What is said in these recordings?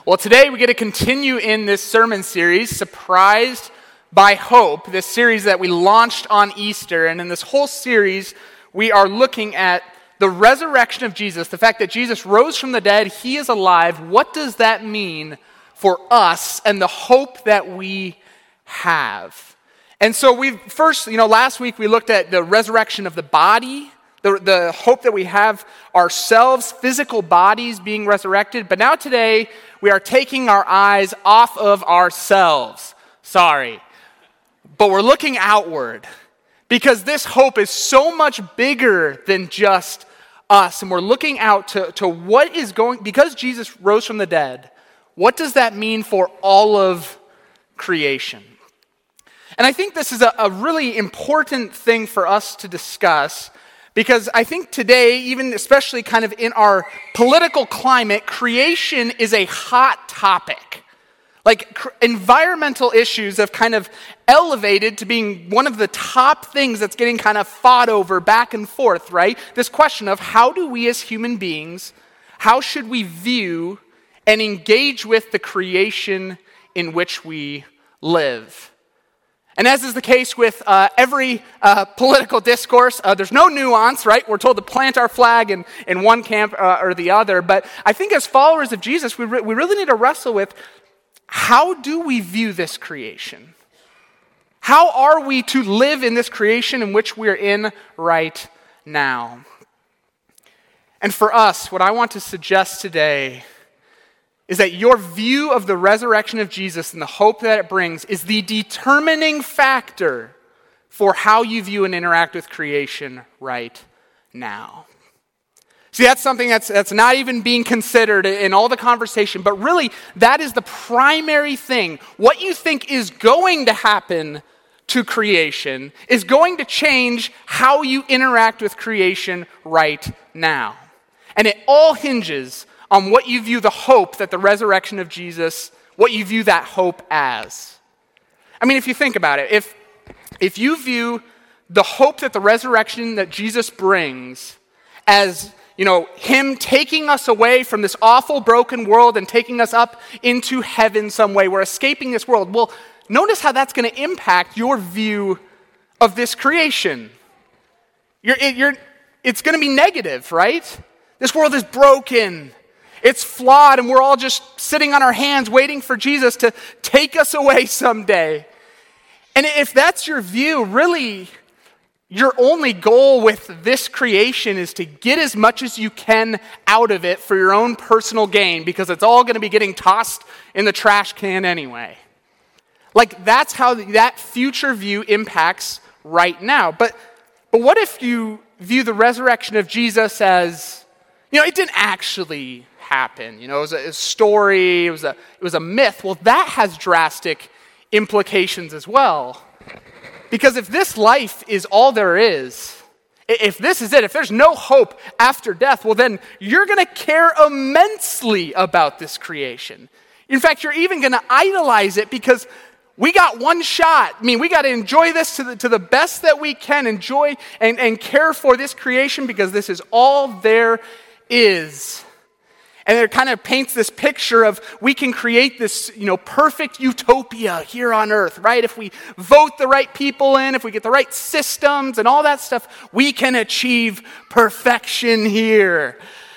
Well, today we get to continue in this sermon series, Surprised by Hope, this series that we launched on Easter. And in this whole series, we are looking at the resurrection of Jesus, the fact that Jesus rose from the dead, he is alive. What does that mean for us and the hope that we have? And so last week we looked at the resurrection of the body, the hope that we have ourselves, physical bodies being resurrected. But now today, we are taking our eyes off of ourselves. Sorry. But we're looking outward because this hope is so much bigger than just us. And we're looking out to what is going, because Jesus rose from the dead, what does that mean for all of creation? And I think this is a really important thing for us to discuss, because I think today, even especially kind of in our political climate, creation is a hot topic. Like environmental issues have kind of elevated to being one of the top things that's getting kind of fought over back and forth, right? This question of how do we as human beings, how should we view and engage with the creation in which we live? And as is the case with every political discourse, there's no nuance, right? We're told to plant our flag in one camp or the other. But I think as followers of Jesus, we really need to wrestle with, how do we view this creation? How are we to live in this creation in which we're in right now? And for us, what I want to suggest today is that your view of the resurrection of Jesus and the hope that it brings is the determining factor for how you view and interact with creation right now. See, that's something that's not even being considered in all the conversation, but really that is the primary thing. What you think is going to happen to creation is going to change how you interact with creation right now. And it all hinges on what you view the hope that the resurrection of Jesus, what you view that hope as. I mean, if you think about it, if you view the hope that the resurrection that Jesus brings as, him taking us away from this awful broken world and taking us up into heaven some way, we're escaping this world. Well, notice how that's going to impact your view of this creation. It's going to be negative, right? This world is broken. It's flawed, and we're all just sitting on our hands waiting for Jesus to take us away someday. And if that's your view, really, your only goal with this creation is to get as much as you can out of it for your own personal gain, because it's all going to be getting tossed in the trash can anyway. Like, that's how that future view impacts right now. But what if you view the resurrection of Jesus as, it didn't actually happen. It was a story, it was a myth. Well, that has drastic implications as well. Because if this life is all there is, if this is it, if there's no hope after death, well then you're going to care immensely about this creation. In fact, you're even going to idolize it because we got one shot. I mean, we got to enjoy this to the best that we can, enjoy and care for this creation because this is all there is. And it kind of paints this picture of we can create this, perfect utopia here on earth, right? If we vote the right people in, if we get the right systems and all that stuff, we can achieve perfection here.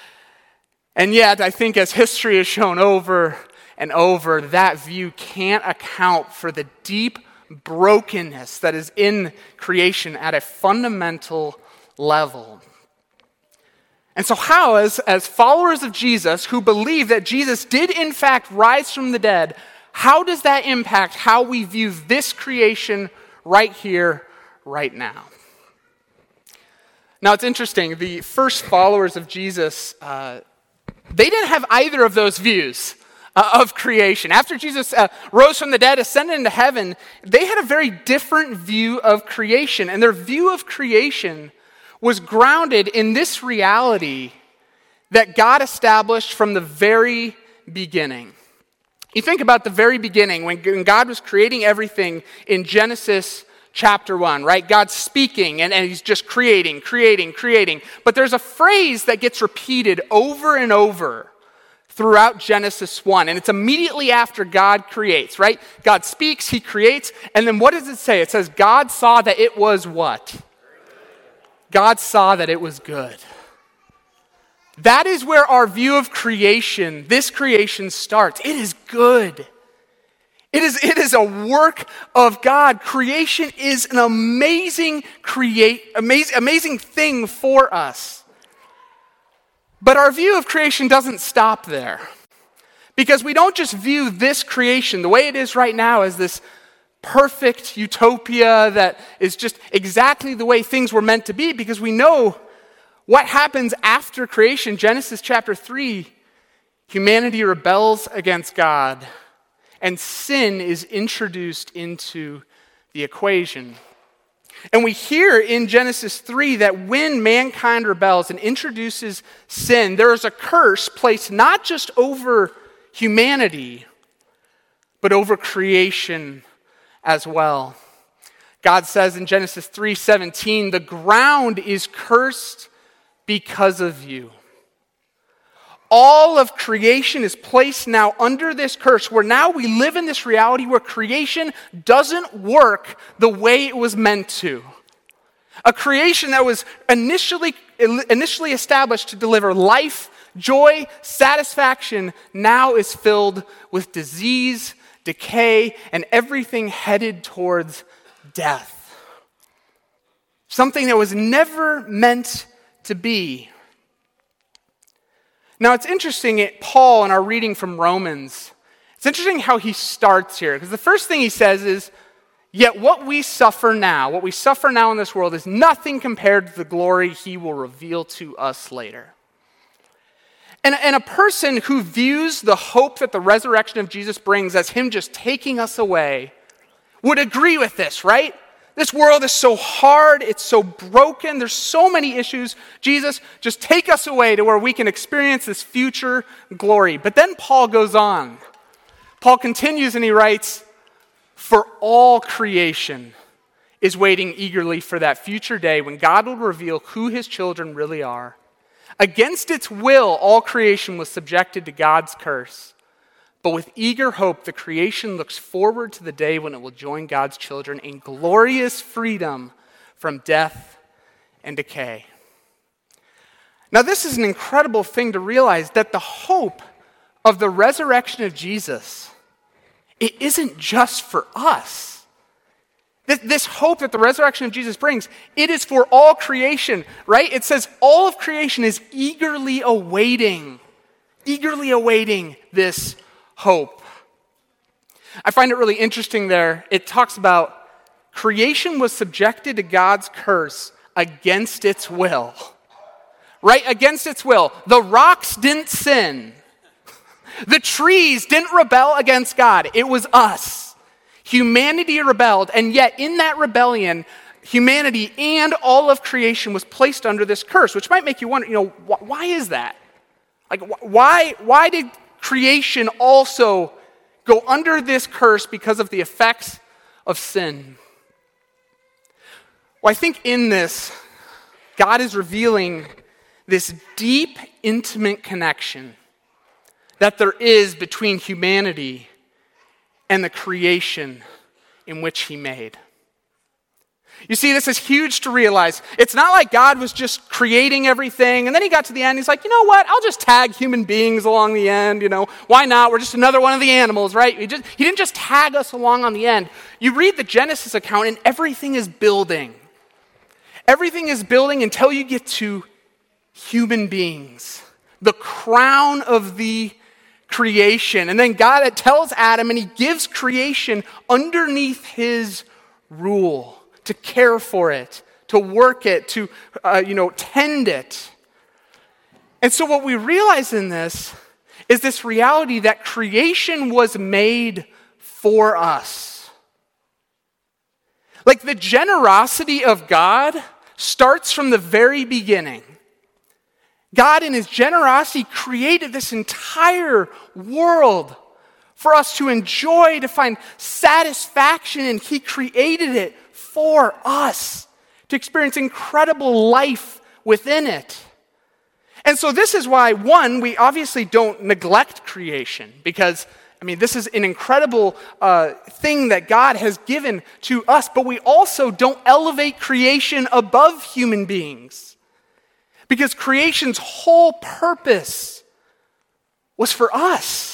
And yet, I think as history has shown over and over, that view can't account for the deep brokenness that is in creation at a fundamental level. And so how, as followers of Jesus who believe that Jesus did in fact rise from the dead, how does that impact how we view this creation right here, right now? Now it's interesting, the first followers of Jesus, they didn't have either of those views of creation. After Jesus rose from the dead, ascended into heaven, they had a very different view of creation. And their view of creation was grounded in this reality that God established from the very beginning. You think about the very beginning, when God was creating everything in Genesis chapter 1, right? God's speaking, and he's just creating. But there's a phrase that gets repeated over and over throughout Genesis 1. And it's immediately after God creates, right? God speaks, he creates, and then what does it say? It says, God saw that it was what? God saw that it was good. That is where our view of creation, this creation starts. It is good. It is a work of God. Creation is an amazing thing for us. But our view of creation doesn't stop there. Because we don't just view this creation, the way it is right now, as this perfect utopia that is just exactly the way things were meant to be, because we know what happens after creation. Genesis chapter 3, humanity rebels against God, and sin is introduced into the equation. And we hear in Genesis 3 that when mankind rebels and introduces sin, there is a curse placed not just over humanity, but over creation as well. God says in Genesis 3:17, the ground is cursed because of you. All of creation is placed now under this curse, where now we live in this reality where creation doesn't work the way it was meant to. A creation that was initially established to deliver life, joy, satisfaction, now is filled with disease, decay, and everything headed towards death. Something that was never meant to be. Now, it's interesting, Paul, in our reading from Romans, it's interesting how he starts here. Because the first thing he says is, yet what we suffer now in this world is nothing compared to the glory he will reveal to us later. And a person who views the hope that the resurrection of Jesus brings as him just taking us away would agree with this, right? This world is so hard, it's so broken, there's so many issues. Jesus, just take us away to where we can experience this future glory. But then Paul goes on. Paul continues and he writes, for all creation is waiting eagerly for that future day when God will reveal who his children really are. Against its will, all creation was subjected to God's curse. But with eager hope, the creation looks forward to the day when it will join God's children in glorious freedom from death and decay. Now, this is an incredible thing to realize, that the hope of the resurrection of Jesus, it isn't just for us. This hope that the resurrection of Jesus brings, it is for all creation, right? It says all of creation is eagerly awaiting this hope. I find it really interesting there. It talks about creation was subjected to God's curse against its will. Right? Against its will. The rocks didn't sin. The trees didn't rebel against God. It was us. Humanity rebelled, and yet in that rebellion, humanity and all of creation was placed under this curse, which might make you wonder, why is that? Like, why did creation also go under this curse because of the effects of sin? Well, I think in this, God is revealing this deep, intimate connection that there is between humanity and the creation in which he made. You see, this is huge to realize. It's not like God was just creating everything, and then he got to the end, he's like, you know what, I'll just tag human beings along the end, why not? We're just another one of the animals, right? He didn't just tag us along on the end. You read the Genesis account, and everything is building. Everything is building until you get to human beings, the crown of the creation. And then God tells Adam, and he gives creation underneath his rule, to care for it, to work it, to tend it. And so what we realize in this is this reality that creation was made for us. Like, the generosity of God starts from the very beginning. God, in his generosity, created this entire world for us to enjoy, to find satisfaction in. He created it for us, to experience incredible life within it. And so this is why, one, we obviously don't neglect creation, because, this is an incredible thing that God has given to us, but we also don't elevate creation above human beings, because creation's whole purpose was for us.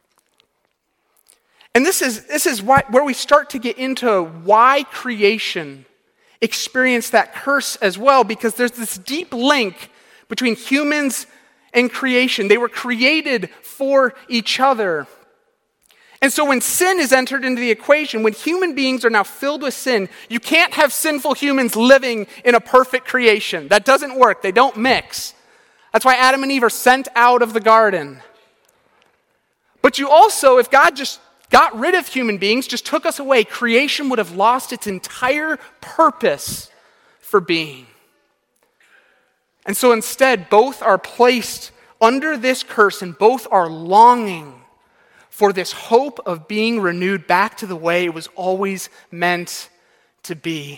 And this is where we start to get into why creation experienced that curse as well, because there's this deep link between humans and creation. They were created for each other. And so when sin is entered into the equation, when human beings are now filled with sin, you can't have sinful humans living in a perfect creation. That doesn't work. They don't mix. That's why Adam and Eve are sent out of the garden. But you also, if God just got rid of human beings, just took us away, creation would have lost its entire purpose for being. And so instead, both are placed under this curse, and both are longing for this hope of being renewed back to the way it was always meant to be.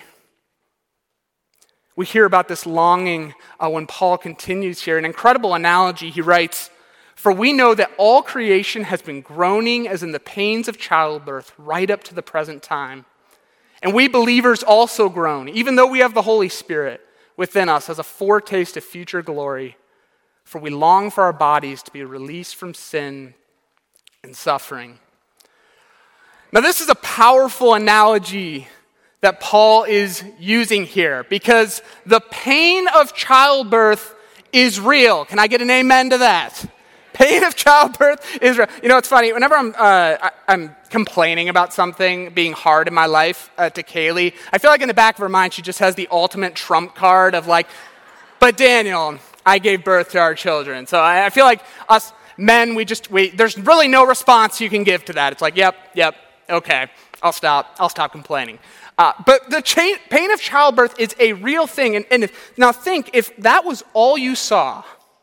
We hear about this longing when Paul continues here. An incredible analogy, he writes, "For we know that all creation has been groaning as in the pains of childbirth right up to the present time. And we believers also groan, even though we have the Holy Spirit within us as a foretaste of future glory. For we long for our bodies to be released from sin and suffering." Now, this is a powerful analogy that Paul is using here, because the pain of childbirth is real. Can I get an amen to that? Pain of childbirth is real. It's funny. Whenever I'm complaining about something being hard in my life to Kaylee, I feel like in the back of her mind, she just has the ultimate trump card of like, but Daniel, I gave birth to our children. So I feel like us men, there's really no response you can give to that. It's like, yep, okay, I'll stop complaining. But the pain of childbirth is a real thing. And now think, if that was all you saw,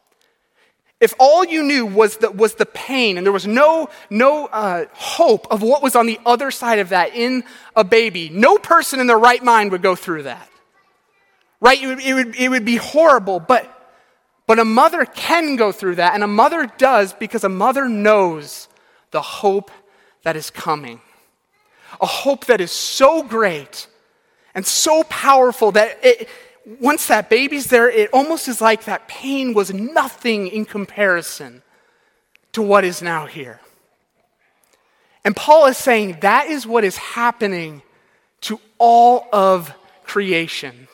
if all you knew was the pain, and there was no hope of what was on the other side of that in a baby, no person in their right mind would go through that. Right? It would be horrible, but a mother can go through that, and a mother does, because a mother knows the hope that is coming. A hope that is so great and so powerful that once that baby's there, it almost is like that pain was nothing in comparison to what is now here. And Paul is saying that is what is happening to all of creation.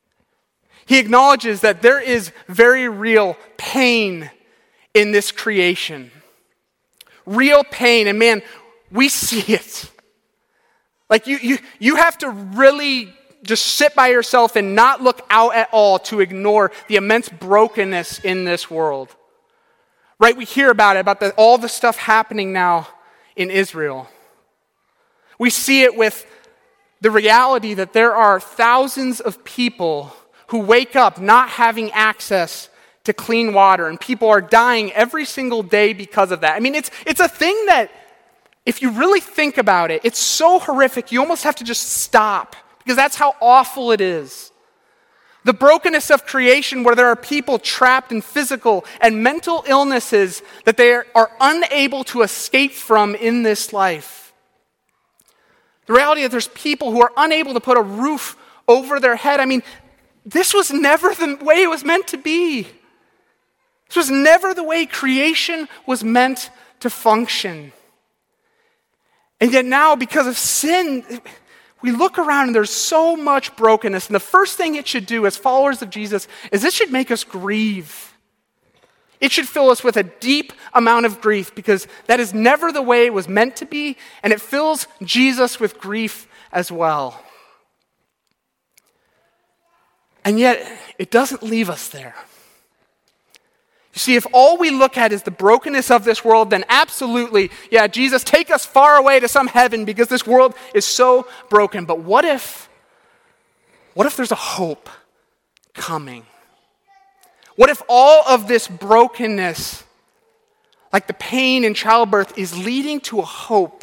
He acknowledges that there is very real pain in this creation. Real pain, and man, we see it. Like you have to really just sit by yourself and not look out at all to ignore the immense brokenness in this world. Right? We hear about all the stuff happening now in Israel. We see it with the reality that there are thousands of people who wake up not having access to clean water, and people are dying every single day because of that. It's a thing that, if you really think about it, it's so horrific, you almost have to just stop, because that's how awful it is. The brokenness of creation, where there are people trapped in physical and mental illnesses that they are unable to escape from in this life. The reality that there's people who are unable to put a roof over their head. This was never the way it was meant to be. This was never the way creation was meant to function. And yet now, because of sin, we look around and there's so much brokenness. And the first thing it should do as followers of Jesus is it should make us grieve. It should fill us with a deep amount of grief, because that is never the way it was meant to be, and it fills Jesus with grief as well. And yet, it doesn't leave us there. You see, if all we look at is the brokenness of this world, then absolutely, yeah, Jesus, take us far away to some heaven because this world is so broken. But what if there's a hope coming? What if all of this brokenness, like the pain in childbirth, is leading to a hope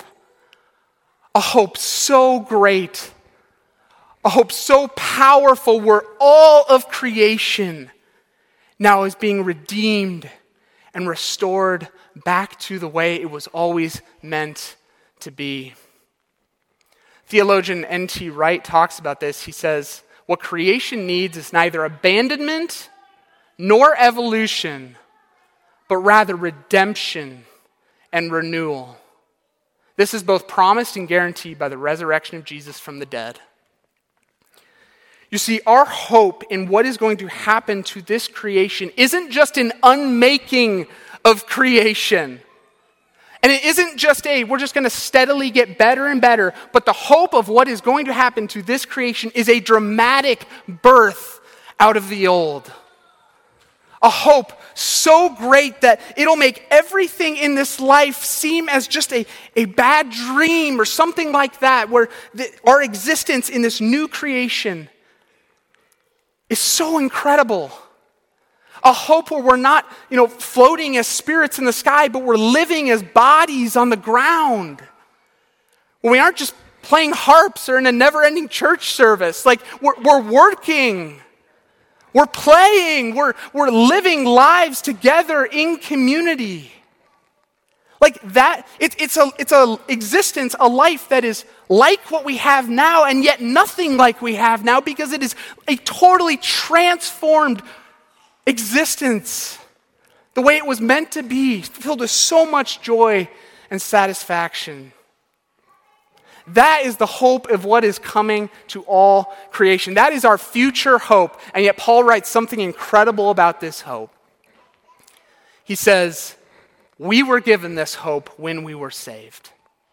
so great, a hope so powerful, where all of creation now is being redeemed and restored back to the way it was always meant to be. Theologian N.T. Wright talks about this. He says, what creation needs is neither abandonment nor evolution, but rather redemption and renewal. This is both promised and guaranteed by the resurrection of Jesus from the dead. You see, our hope in what is going to happen to this creation isn't just an unmaking of creation. And it isn't just we're just going to steadily get better and better, but the hope of what is going to happen to this creation is a dramatic birth out of the old. A hope so great that it'll make everything in this life seem as just a bad dream or something like that, where our existence in this new creation is so incredible. A hope where we're not, floating as spirits in the sky, but we're living as bodies on the ground. Where we aren't just playing harps or in a never-ending church service. Like, we're working. We're playing. We're living lives together in community. Like that, it's a existence, a life that is like what we have now, and yet nothing like we have now, because it is a totally transformed existence. The way it was meant to be, filled with so much joy and satisfaction. That is the hope of what is coming to all creation. That is our future hope. And yet Paul writes something incredible about this hope. He says, we were given this hope when we were saved.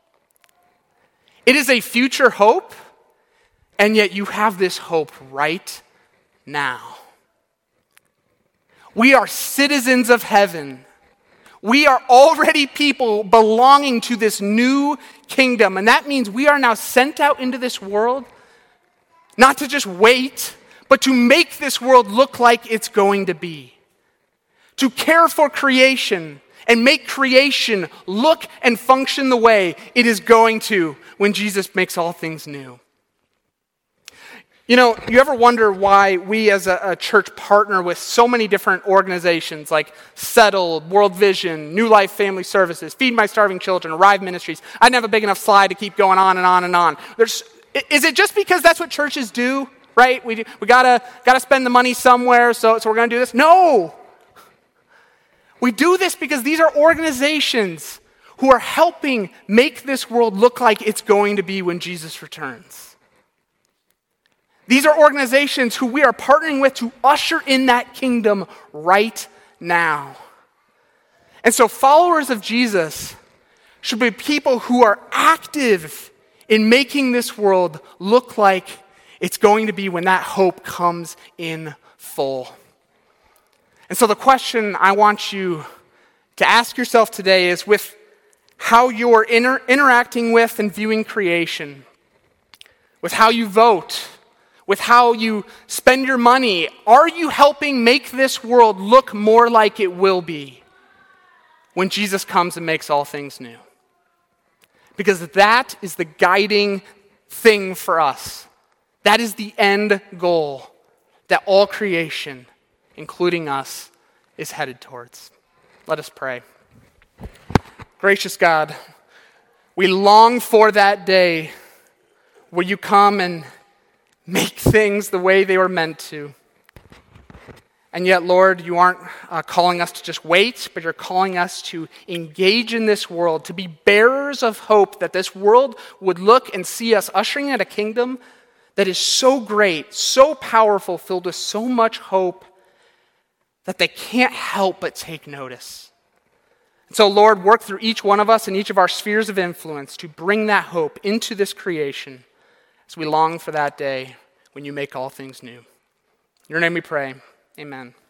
It is a future hope, and yet you have this hope right now. We are citizens of heaven. We are already people belonging to this new kingdom. And that means we are now sent out into this world, not to just wait, but to make this world look like it's going to be. To care for creation and make creation look and function the way it is going to when Jesus makes all things new. You ever wonder why we as a church partner with so many different organizations like Settled, World Vision, New Life Family Services, Feed My Starving Children, Arrive Ministries? I didn't have a big enough slide to keep going on and on and on. Is it just because that's what churches do, right? We gotta spend the money somewhere, so we're gonna do this? No! We do this because these are organizations who are helping make this world look like it's going to be when Jesus returns. These are organizations who we are partnering with to usher in that kingdom right now. And so followers of Jesus should be people who are active in making this world look like it's going to be when that hope comes in full. And so the question I want you to ask yourself today is, with how you're interacting with and viewing creation, with how you vote, with how you spend your money, are you helping make this world look more like it will be when Jesus comes and makes all things new? Because that is the guiding thing for us. That is the end goal that all creation, including us, is headed towards. Let us pray. Gracious God, we long for that day where you come and make things the way they were meant to. And yet, Lord, you aren't calling us to just wait, but you're calling us to engage in this world, to be bearers of hope that this world would look and see us ushering in a kingdom that is so great, so powerful, filled with so much hope that they can't help but take notice. And so, Lord, work through each one of us in each of our spheres of influence to bring that hope into this creation as we long for that day when you make all things new. In your name we pray. Amen.